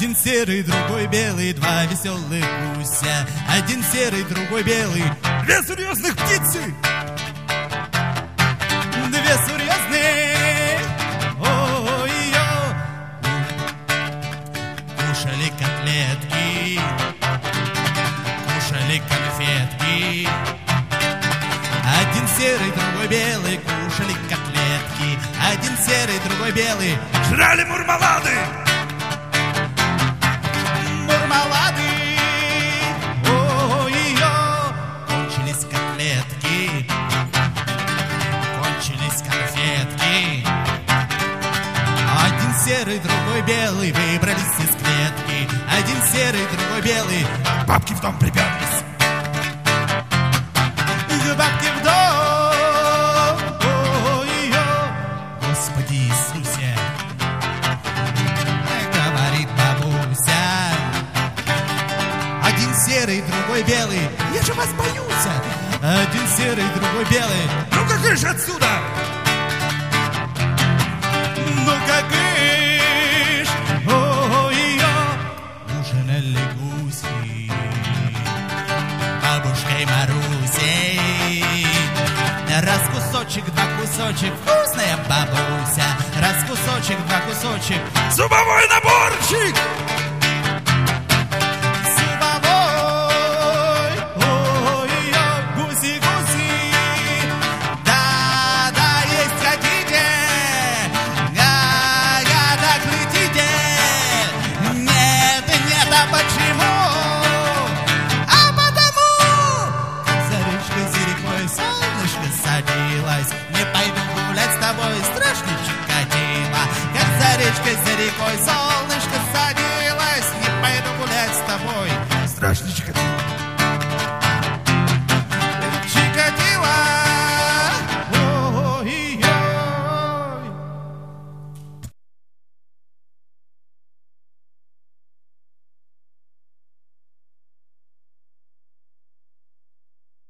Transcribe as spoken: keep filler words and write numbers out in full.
Один серый, другой белый, два веселых гуся. Один серый, другой белый, две серьезных птицы. Две серьезные, ой-ой, кушали котлетки, кушали конфетки. Один серый, другой белый, кушали котлетки. Один серый, другой белый, жрали мурмалады. Мурмалады, ой-ой, кончились котлетки, кончились конфетки. Один серый, другой белый, выбрались из клетки. Один серый, другой белый, бабки в дом приперлись. Бабки в дом, ой-ой, Господи Иисусе, говорит бабуся. Один серый, другой белый, я же вас боюсь. Один серый, другой белый, ну-ка кыш отсюда! Ну-ка кыш, ой-ой, ужинали гуси бабушкой Марусей. Раз кусочек, два кусочек, вкусная бабуся. Раз кусочек, два кусочек, зубовой наборчик. Зубовой, ой-ой, гуси-гуси. Да-да, есть хотите, га-га, так летите. Нет, нет, а почему? А потому, как за речкой, за рекой солнышко садилось. Не пойду гулять с тобой, страшничек катила. Как за речкой, за рекой солнышко садилось. Не пойду гулять с тобой, страшничек катила.